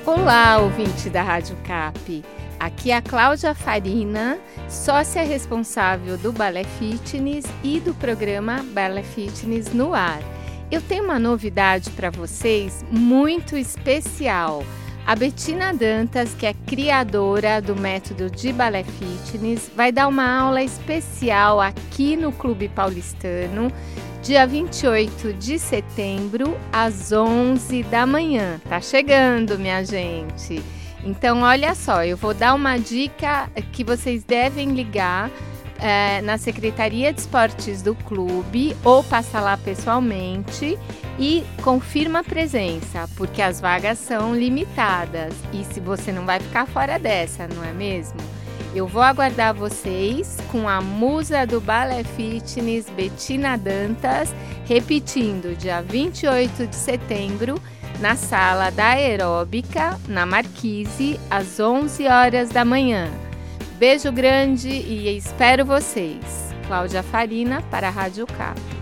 Olá, ouvinte da Rádio Cap. Aqui é a Cláudia Farina, sócia responsável do Balé Fitness e do programa Balé Fitness no Ar. Eu tenho uma novidade para vocês muito especial. A Bettina Dantas, que é criadora do método de Balé Fitness, vai dar uma aula especial aqui no Clube Paulistano, dia 28 de setembro, às 11 da manhã. Tá chegando, minha gente! Então, olha só, eu vou dar uma dica que vocês devem ligar na Secretaria de Esportes do clube ou passar lá pessoalmente e confirma a presença, porque as vagas são limitadas e se você não vai ficar fora dessa, não é mesmo? Eu vou aguardar vocês com a musa do Balé Fitness, Bettina Dantas, repetindo, dia 28 de setembro, na sala da Aeróbica, na Marquise, às 11 horas da manhã. Beijo grande e espero vocês. Cláudia Farina para a Rádio Cap.